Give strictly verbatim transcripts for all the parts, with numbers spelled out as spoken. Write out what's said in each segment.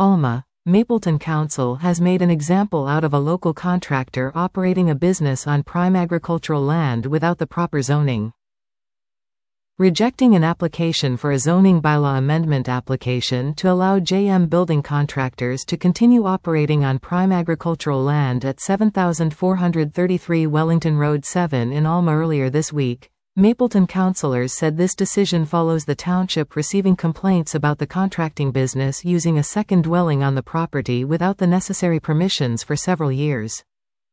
Alma, Mapleton Council has made an example out of a local contractor operating a business on prime agricultural land without the proper zoning. Rejecting an application for a zoning bylaw amendment application to allow J M building contractors to continue operating on prime agricultural land at seven thousand four hundred thirty-three Wellington Road seven in Alma earlier this week, Mapleton councillors said this decision follows the township receiving complaints about the contracting business using a second dwelling on the property without the necessary permissions for several years.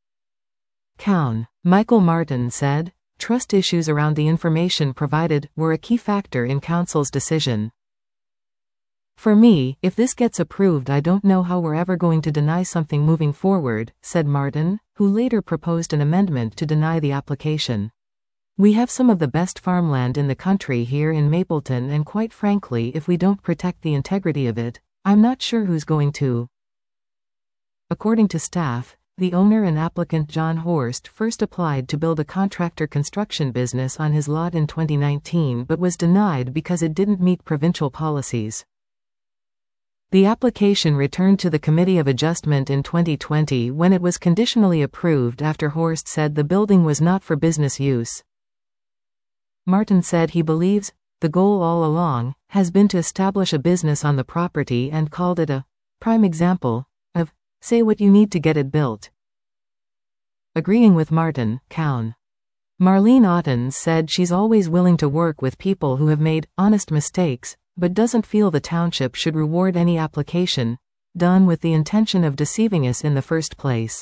Cown. Michael Martin said, "Trust issues around the information provided were a key factor in council's decision. For me, if this gets approved, I don't know how we're ever going to deny something moving forward," said Martin, who later proposed an amendment to deny the application. "We have some of the best farmland in the country here in Mapleton, and quite frankly, if we don't protect the integrity of it, I'm not sure who's going to." According to staff, the owner and applicant John Horst first applied to build a contractor construction business on his lot in twenty nineteen but was denied because it didn't meet provincial policies. The application returned to the Committee of Adjustment in twenty twenty when it was conditionally approved after Horst said the building was not for business use. Martin said he believes the goal all along has been to establish a business on the property and called it a prime example of say what you need to get it built. Agreeing with Martin, Cown. Marlene Ottens said she's always willing to work with people who have made honest mistakes, but doesn't feel the township should reward any application done with the intention of deceiving us in the first place.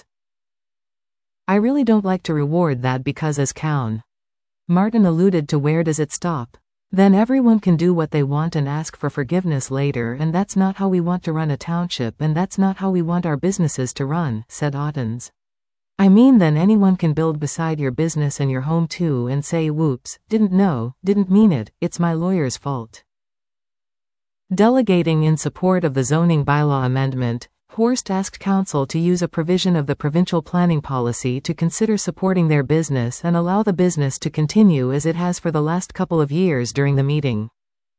"I really don't like to reward that because, as Cown. Martin alluded to, where does it stop? Then everyone can do what they want and ask for forgiveness later, and that's not how we want to run a township, and that's not how we want our businesses to run," said Ottens. "I mean, then anyone can build beside your business and your home too and say, whoops, didn't know, didn't mean it, it's my lawyer's fault." Delegating in support of the zoning bylaw amendment, Horst asked council to use a provision of the provincial planning policy to consider supporting their business and allow the business to continue as it has for the last couple of years during the meeting.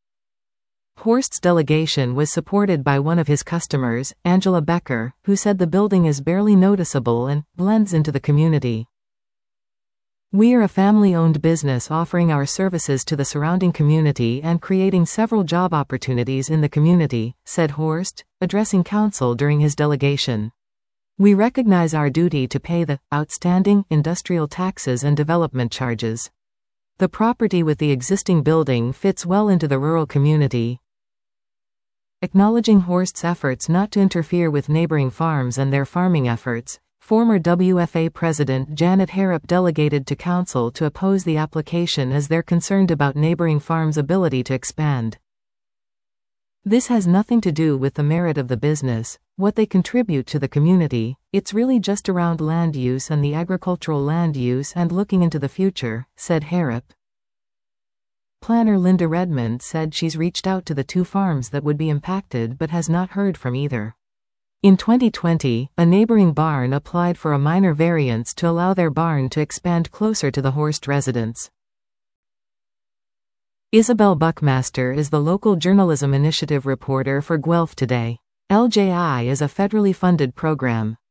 Horst's delegation was supported by one of his customers, Angela Becker, who said the building is barely noticeable and blends into the community. "We're a family-owned business offering our services to the surrounding community and creating several job opportunities in the community," said Horst, addressing council during his delegation. "We recognize our duty to pay the outstanding industrial taxes and development charges. The property with the existing building fits well into the rural community." Acknowledging Horst's efforts not to interfere with neighboring farms and their farming efforts, former W F A President Janet Harrop delegated to council to oppose the application as they're concerned about neighboring farms' ability to expand. "This has nothing to do with the merit of the business, what they contribute to the community, it's really just around land use and the agricultural land use and looking into the future," said Harrop. Planner Linda Redmond said she's reached out to the two farms that would be impacted but has not heard from either. In twenty twenty, a neighboring barn applied for a minor variance to allow their barn to expand closer to the Horst residence. Isabel Buckmaster is the local journalism initiative reporter for Guelph Today. L J I is a federally funded program.